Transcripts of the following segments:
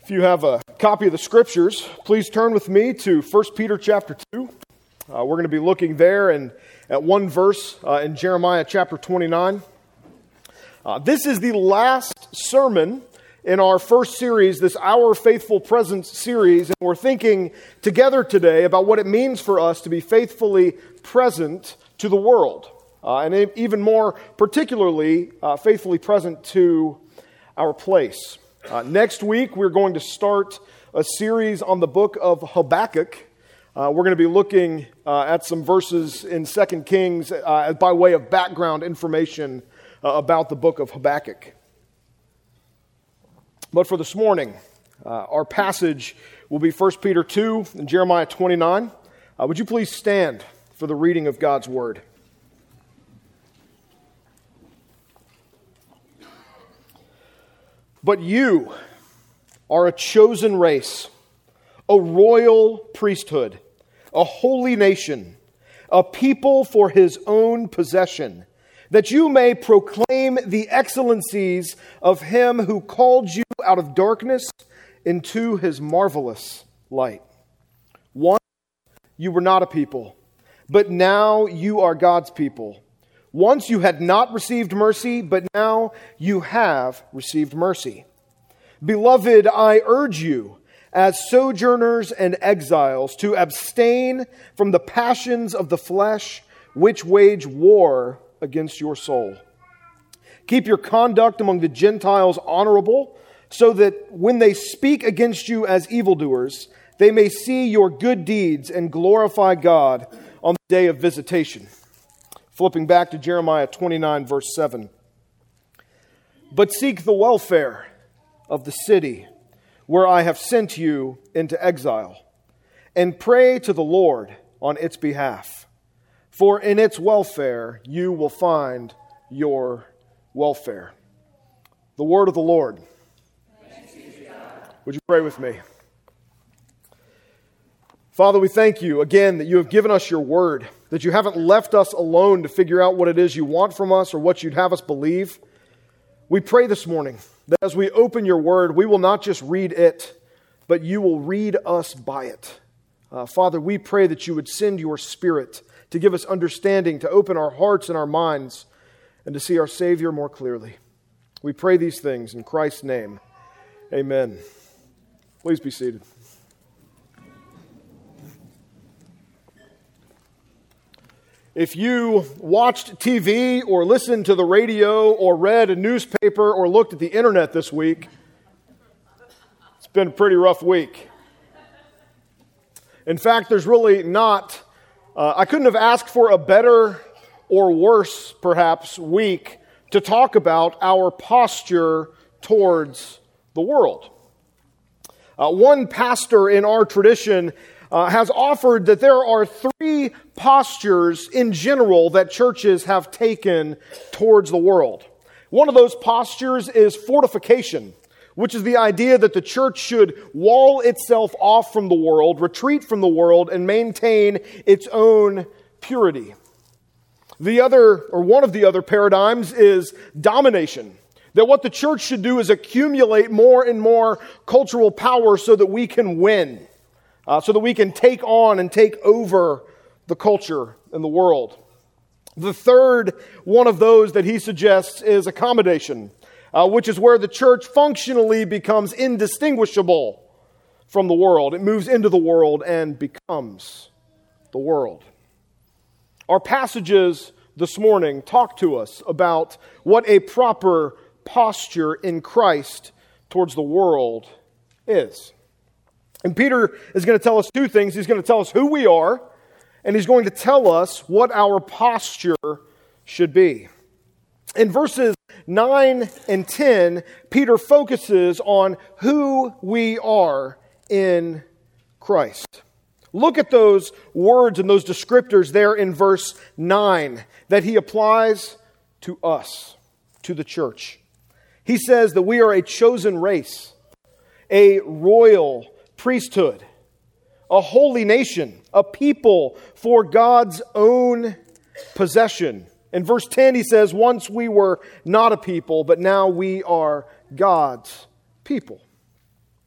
If you have a copy of the Scriptures, please turn with me to 1 Peter chapter 2. We're going to be looking there and at one verse in Jeremiah chapter 29. This is the last sermon in our first series, this Our Faithful Presence series, and we're thinking together today about what it means for us to be faithfully present to the world, and even more particularly, faithfully present to our place. Next week, we're going to start a series on the book of Habakkuk. We're going to be looking at some verses in 2 Kings by way of background information about the book of Habakkuk. But for this morning, our passage will be 1 Peter 2 and Jeremiah 29. Would you please stand for the reading of God's Word? But you are a chosen race, a royal priesthood, a holy nation, a people for His own possession, that you may proclaim the excellencies of Him who called you out of darkness into His marvelous light. Once you were not a people, but now you are God's people. Once you had not received mercy, but now you have received mercy. Beloved, I urge you, as sojourners and exiles, to abstain from the passions of the flesh, which wage war against your soul. Keep your conduct among the Gentiles honorable, so that when they speak against you as evildoers, they may see your good deeds and glorify God on the day of visitation. Flipping back to Jeremiah 29, verse 7. But seek the welfare of the city where I have sent you into exile, and pray to the Lord on its behalf. For in its welfare you will find your welfare. The word of the Lord. Thanks be to God. Would you pray with me? Father, we thank you again that you have given us your word, that you haven't left us alone to figure out what it is you want from us or what you'd have us believe. We pray this morning that as we open your word, we will not just read it, but you will read us by it. Father, we pray that you would send your Spirit to give us understanding, to open our hearts and our minds, and to see our Savior more clearly. We pray these things in Christ's name. Amen. Please be seated. If you watched TV or listened to the radio or read a newspaper or looked at the internet this week, it's been a pretty rough week. In fact, there's really not, I couldn't have asked for a better or worse, perhaps, week to talk about our posture towards the world. One pastor in our tradition has offered that there are three postures in general that churches have taken towards the world. One of those postures is fortification, which is the idea that the church should wall itself off from the world, retreat from the world, and maintain its own purity. The other, or one of the other paradigms, is domination. That what the church should do is accumulate more and more cultural power so that we can win. So that we can take on and take over the culture and the world. The third one of those that he suggests is accommodation, which is where the church functionally becomes indistinguishable from the world. It moves into the world and becomes the world. Our passages this morning talk to us about what a proper posture in Christ towards the world is. And Peter is going to tell us two things. He's going to tell us who we are, and he's going to tell us what our posture should be. In verses 9 and 10, Peter focuses on who we are in Christ. Look at those words and those descriptors there in verse 9 that he applies to us, to the church. He says that we are a chosen race, a royal priesthood, a holy nation, a people for God's own possession. In verse 10, he says, once we were not a people, but now we are God's people.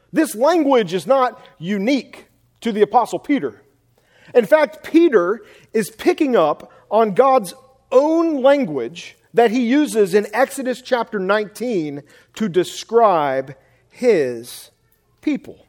This language is not unique to the Apostle Peter. In fact, Peter is picking up on God's own language that he uses in Exodus chapter 19 to describe his people.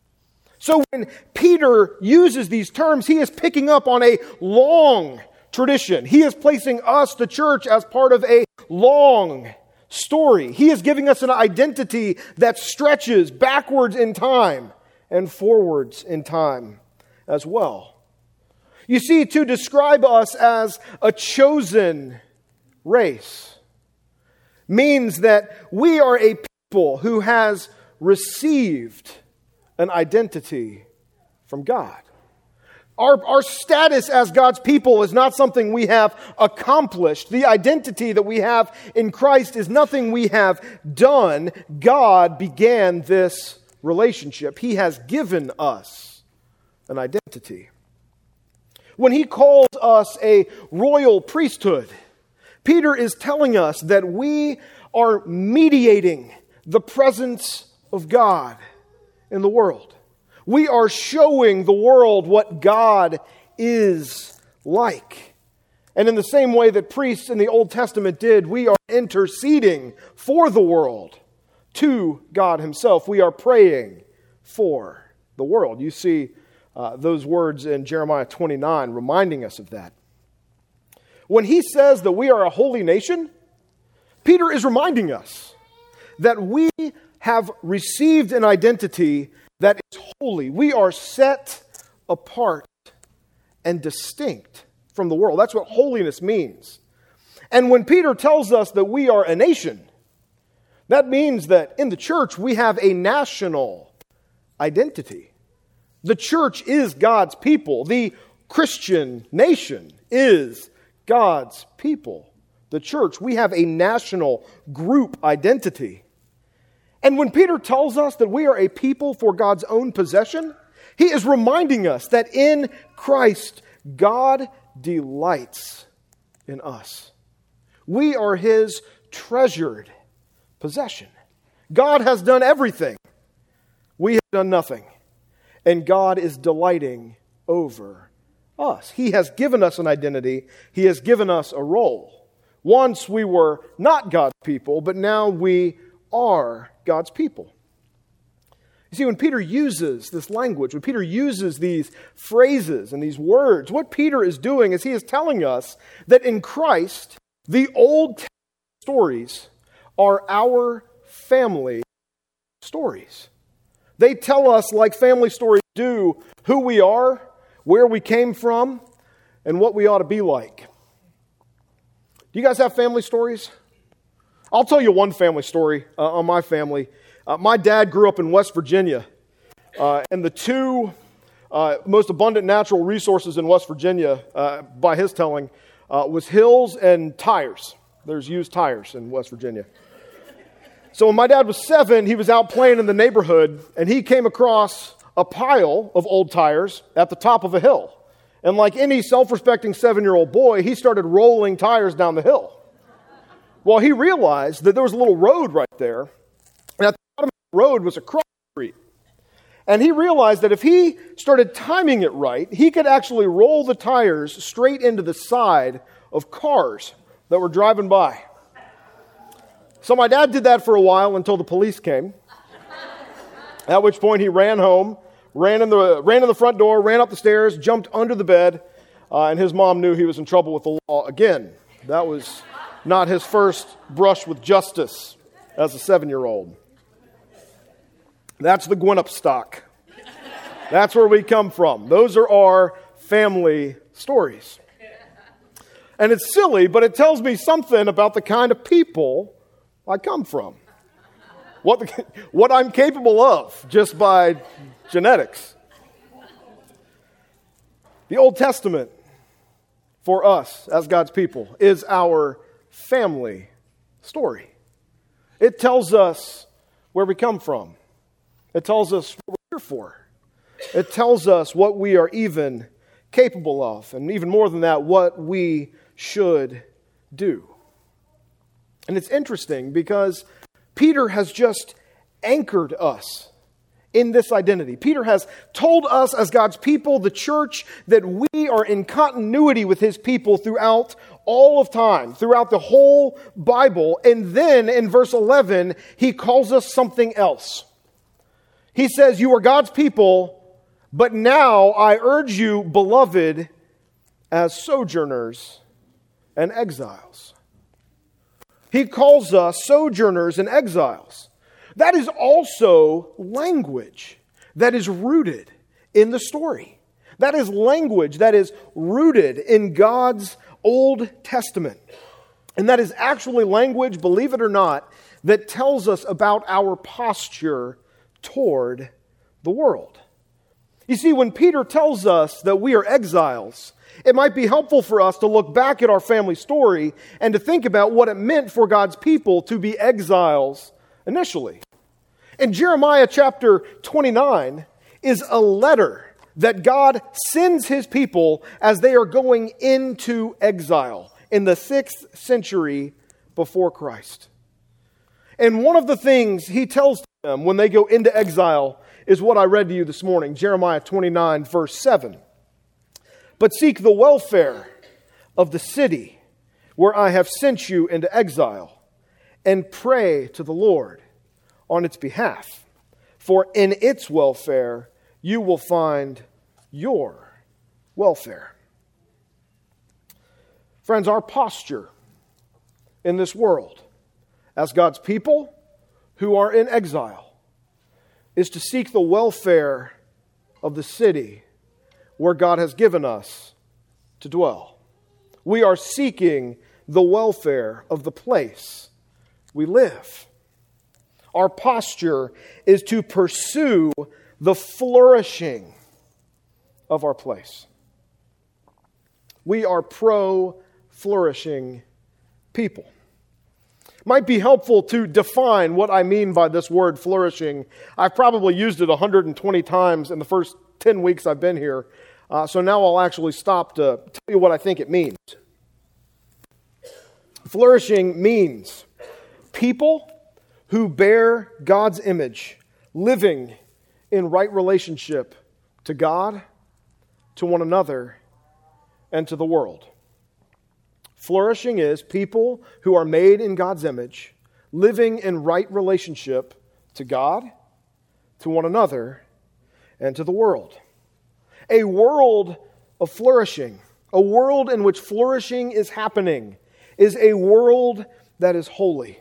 So when Peter uses these terms, he is picking up on a long tradition. He is placing us, the church, as part of a long story. He is giving us an identity that stretches backwards in time and forwards in time as well. You see, to describe us as a chosen race means that we are a people who has received an identity from God. Our status as God's people is not something we have accomplished. The identity that we have in Christ is nothing we have done. God began this relationship. He has given us an identity. When he calls us a royal priesthood, Peter is telling us that we are mediating the presence of God in the world. We are showing the world what God is like. And in the same way that priests in the Old Testament did, we are interceding for the world to God himself. We are praying for the world. You see those words in Jeremiah 29 reminding us of that. When he says that we are a holy nation, Peter is reminding us that we have received an identity that is holy. We are set apart and distinct from the world. That's what holiness means. And when Peter tells us that we are a nation, that means that in the church we have a national identity. The church is God's people. The Christian nation is God's people. The church, we have a national group identity. And when Peter tells us that we are a people for God's own possession, he is reminding us that in Christ, God delights in us. We are his treasured possession. God has done everything. We have done nothing. And God is delighting over us. He has given us an identity. He has given us a role. Once we were not God's people, but now we are God's people. You see, when Peter uses this language, when Peter uses these phrases and these words, what Peter is doing is he is telling us that in Christ, the Old Testament stories are our family stories. They tell us, like family stories do, who we are, where we came from, and what we ought to be like. Do you guys have family stories? I'll tell you one family story on my family. My dad grew up in West Virginia, and the two most abundant natural resources in West Virginia, by his telling, was hills and tires. There's used tires in West Virginia. So when my dad was 7, he was out playing in the neighborhood, and he came across a pile of old tires at the top of a hill. And like any self-respecting 7-year-old boy, he started rolling tires down the hill. Well, he realized that there was a little road right there, and at the bottom of the road was a cross street. And he realized that if he started timing it right, he could actually roll the tires straight into the side of cars that were driving by. So my dad did that for a while until the police came, at which point he ran home, ran in the front door, ran up the stairs, jumped under the bed, and his mom knew he was in trouble with the law again. That was not his first brush with justice as a 7-year-old. That's the Gwinnett stock. That's where we come from. Those are our family stories. And it's silly, but it tells me something about the kind of people I come from. What I'm capable of just by genetics. The Old Testament, for us as God's people, is our family story. It tells us where we come from. It tells us what we're here for. It tells us what we are even capable of, and even more than that, what we should do. And it's interesting because Peter has just anchored us in this identity. Peter has told us as God's people, the church, that we are in continuity with his people throughout all of time, throughout the whole Bible. And then in verse 11, he calls us something else. He says, you are God's people, but now I urge you, beloved, as sojourners and exiles. He calls us sojourners and exiles. That is also language that is rooted in the story. That is language that is rooted in God's Old Testament. And that is actually language, believe it or not, that tells us about our posture toward the world. You see, when Peter tells us that we are exiles, it might be helpful for us to look back at our family story and to think about what it meant for God's people to be exiles initially. In Jeremiah chapter 29 is a letter that God sends his people as they are going into exile in the 6th century before Christ. And one of the things he tells them when they go into exile is what I read to you this morning, Jeremiah 29, verse 7. But seek the welfare of the city where I have sent you into exile, and pray to the Lord on its behalf. For in its welfare you will find your welfare. Friends, our posture in this world as God's people who are in exile is to seek the welfare of the city where God has given us to dwell. We are seeking the welfare of the place we live. Our posture is to pursue the flourishing of our place. We are pro-flourishing people. Might be helpful to define what I mean by this word flourishing. I've probably used it 120 times in the first 10 weeks I've been here. So now I'll actually stop to tell you what I think it means. Flourishing means people who bear God's image, living in right relationship to God, to one another, and to the world. Flourishing is people who are made in God's image, living in right relationship to God, to one another, and to the world. A world of flourishing, a world in which flourishing is happening, is a world that is holy.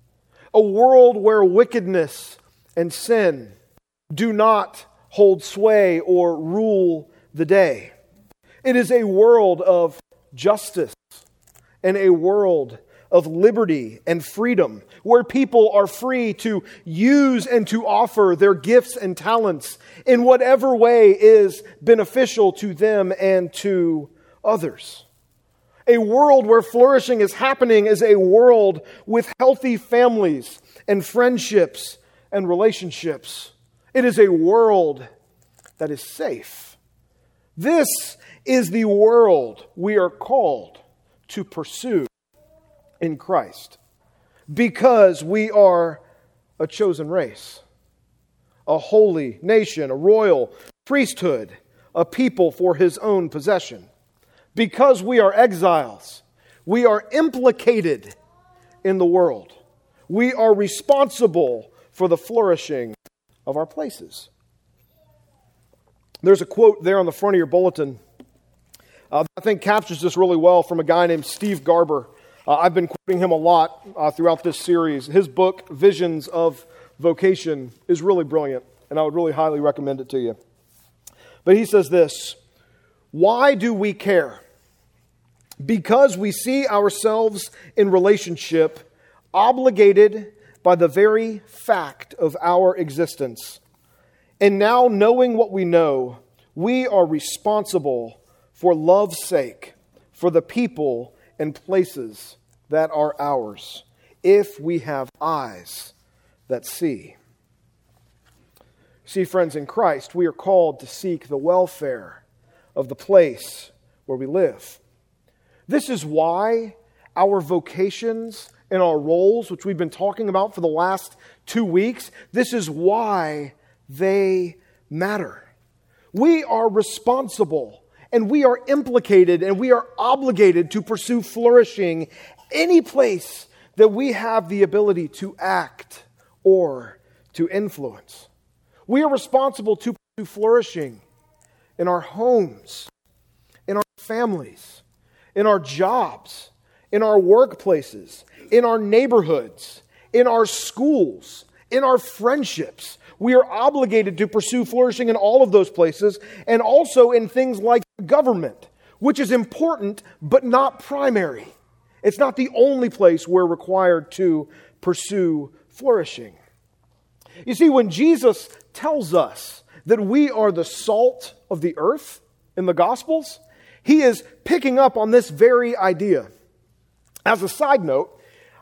A world where wickedness and sin do not hold sway or rule the day. It is a world of justice and a world of liberty and freedom, where people are free to use and to offer their gifts and talents in whatever way is beneficial to them and to others. A world where flourishing is happening is a world with healthy families and friendships and relationships. It is a world that is safe. This is the world we are called to pursue in Christ, because we are a chosen race, a holy nation, a royal priesthood, a people for his own possession. Because we are exiles, we are implicated in the world. We are responsible for the flourishing of our places. There's a quote there on the front of your bulletin that I think captures this really well, from a guy named Steve Garber. I've been quoting him a lot throughout this series. His book, Visions of Vocation, is really brilliant, and I would really highly recommend it to you. But he says this: why do we care? Because we see ourselves in relationship, obligated by the very fact of our existence. And now, knowing what we know, we are responsible for love's sake, for the people and places that are ours, if we have eyes that see. See, friends, in Christ, we are called to seek the welfare of the place where we live. This is why our vocations and our roles, which we've been talking about for the last 2 weeks, this is why they matter. We are responsible, and we are implicated, and we are obligated to pursue flourishing any place that we have the ability to act or to influence. We are responsible to pursue flourishing in our homes, in our families, in our jobs, in our workplaces, in our neighborhoods, in our schools, in our friendships. We are obligated to pursue flourishing in all of those places, and also in things like government, which is important but not primary. It's not the only place we're required to pursue flourishing. You see, when Jesus tells us that we are the salt of the earth in the Gospels, he is picking up on this very idea. As a side note,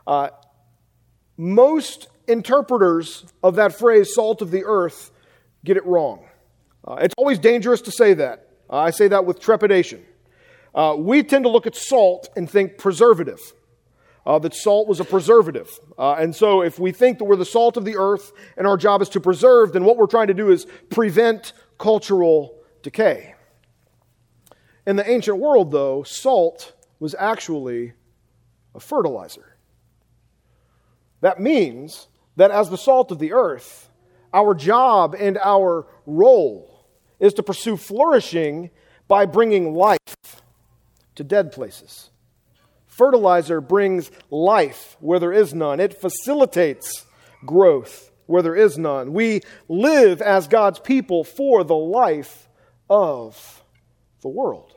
most interpreters of that phrase, salt of the earth, get it wrong. It's always dangerous to say that. I say that with trepidation. We tend to look at salt and think preservative. That salt was a preservative. And so if we think that we're the salt of the earth and our job is to preserve, then what we're trying to do is prevent cultural decay. In the ancient world, though, salt was actually a fertilizer. That means that as the salt of the earth, our job and our role is to pursue flourishing by bringing life to dead places. Fertilizer brings life where there is none. It facilitates growth where there is none. We live as God's people for the life of the world.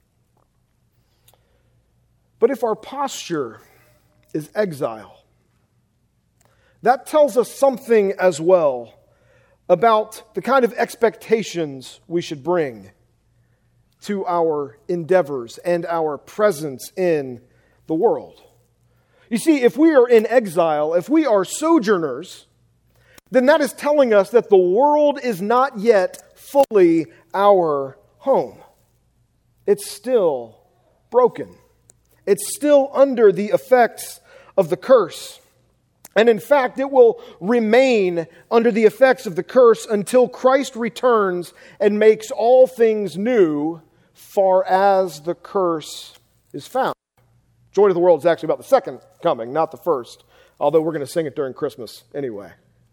But if our posture is exile, that tells us something as well about the kind of expectations we should bring to our endeavors and our presence in the world. You see, if we are in exile, if we are sojourners, then that is telling us that the world is not yet fully our home. It's still broken. It's still under the effects of the curse. And in fact, it will remain under the effects of the curse until Christ returns and makes all things new, far as the curse is found. Joy to the World is actually about the second coming, not the first, although we're going to sing it during Christmas anyway.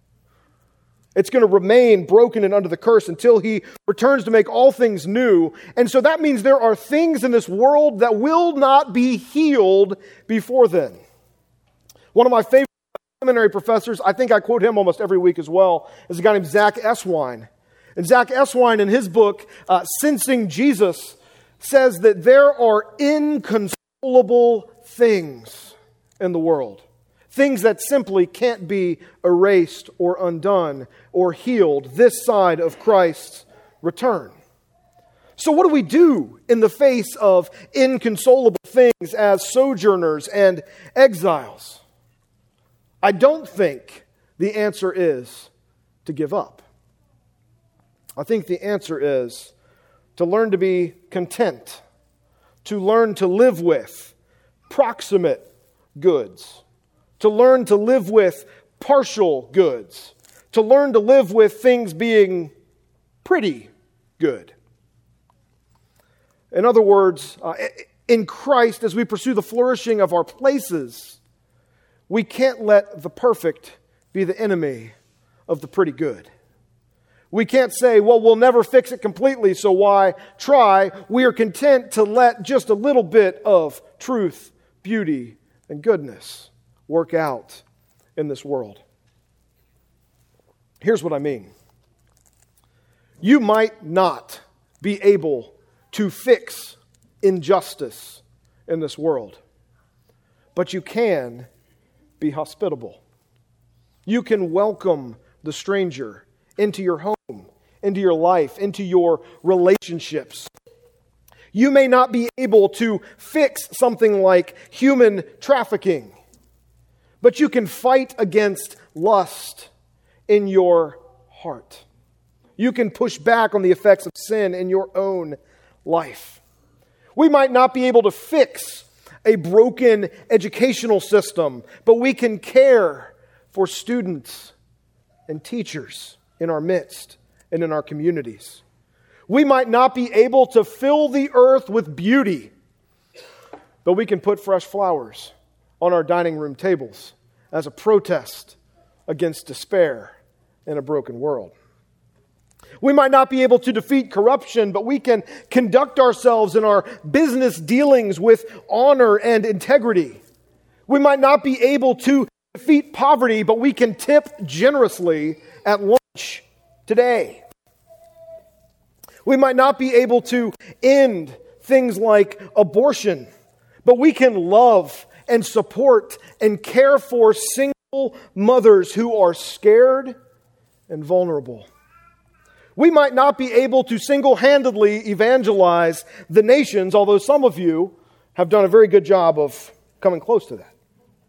It's going to remain broken and under the curse until he returns to make all things new. And so that means there are things in this world that will not be healed before then. One of my favorite seminary professors, I think I quote him almost every week as well, is a guy named Zach Eswine. And Zach Eswine, in his book, Sensing Jesus, says that there are inconsolable things in the world. Things that simply can't be erased or undone or healed this side of Christ's return. So what do we do in the face of inconsolable things as sojourners and exiles? I don't think the answer is to give up. I think the answer is to learn to be content, to learn to live with proximate goods, to learn to live with partial goods, to learn to live with things being pretty good. In other words, in Christ, as we pursue the flourishing of our places, we can't let the perfect be the enemy of the pretty good. We can't say, well, we'll never fix it completely, so why try? We are content to let just a little bit of truth, beauty, and goodness work out in this world. Here's what I mean. You might not be able to fix injustice in this world, but you can be hospitable. You can welcome the stranger into your home, into your life, into your relationships. You may not be able to fix something like human trafficking, but you can fight against lust in your heart. You can push back on the effects of sin in your own life. We might not be able to fix a broken educational system, but we can care for students and teachers in our midst and in our communities. We might not be able to fill the earth with beauty, but we can put fresh flowers on our dining room tables as a protest against despair in a broken world. We might not be able to defeat corruption, but we can conduct ourselves in our business dealings with honor and integrity. We might not be able to defeat poverty, but we can tip generously at lunch today. We might not be able to end things like abortion, but we can love and support and care for single mothers who are scared and vulnerable. We might not be able to single-handedly evangelize the nations, although some of you have done a very good job of coming close to that.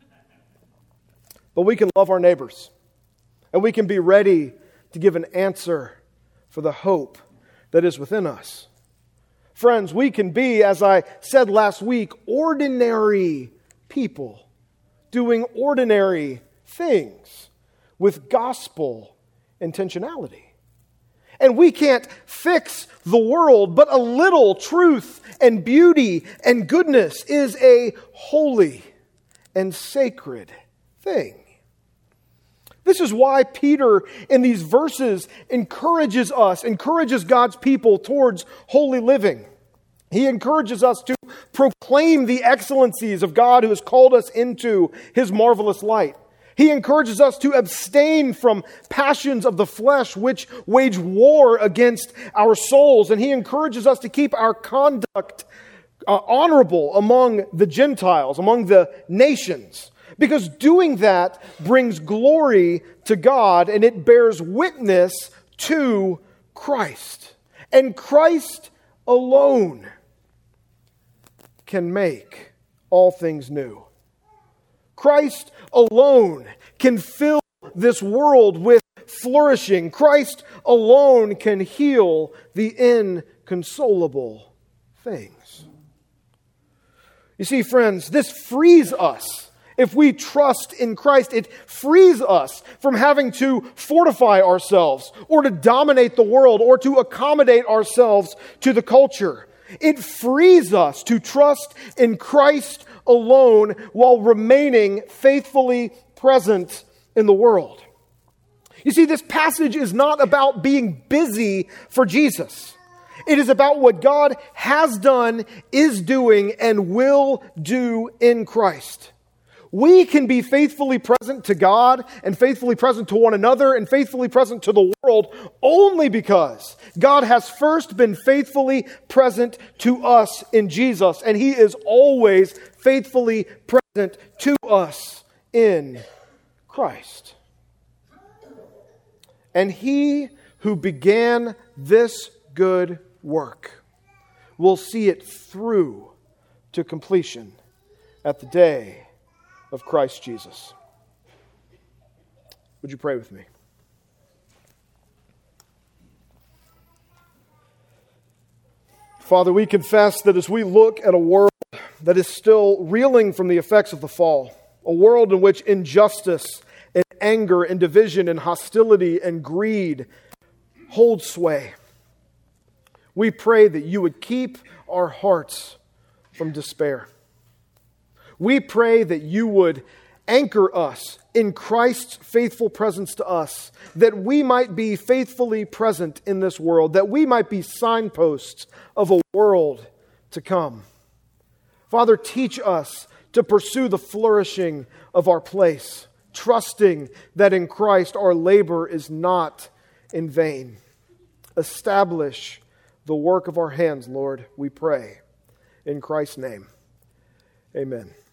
But we can love our neighbors, and we can be ready to give an answer for the hope that is within us. Friends, we can be, as I said last week, ordinary people doing ordinary things with gospel intentionality. And we can't fix the world, but a little truth and beauty and goodness is a holy and sacred thing. This is why Peter, in these verses, encourages God's people towards holy living. He encourages us to proclaim the excellencies of God who has called us into His marvelous light. He encourages us to abstain from passions of the flesh which wage war against our souls. And He encourages us to keep our conduct honorable among the Gentiles, among the nations. Because doing that brings glory to God and it bears witness to Christ. And Christ alone can make all things new. Christ alone can fill this world with flourishing. Christ alone can heal the inconsolable things. You see, friends, this frees us. If we trust in Christ, it frees us from having to fortify ourselves or to dominate the world or to accommodate ourselves to the culture. It frees us to trust in Christ alone while remaining faithfully present in the world. You see, this passage is not about being busy for Jesus. It is about what God has done, is doing, and will do in Christ. We can be faithfully present to God and faithfully present to one another and faithfully present to the world only because God has first been faithfully present to us in Jesus, and He is always faithfully present to us in Christ. And He who began this good work will see it through to completion at the day of Christ Jesus. Would you pray with me? Father, we confess that as we look at a world that is still reeling from the effects of the fall, a world in which injustice and anger and division and hostility and greed hold sway, we pray that you would keep our hearts from despair. We pray that you would anchor us in Christ's faithful presence to us, that we might be faithfully present in this world, that we might be signposts of a world to come. Father, teach us to pursue the flourishing of our place, trusting that in Christ our labor is not in vain. Establish the work of our hands, Lord, we pray. In Christ's name, amen.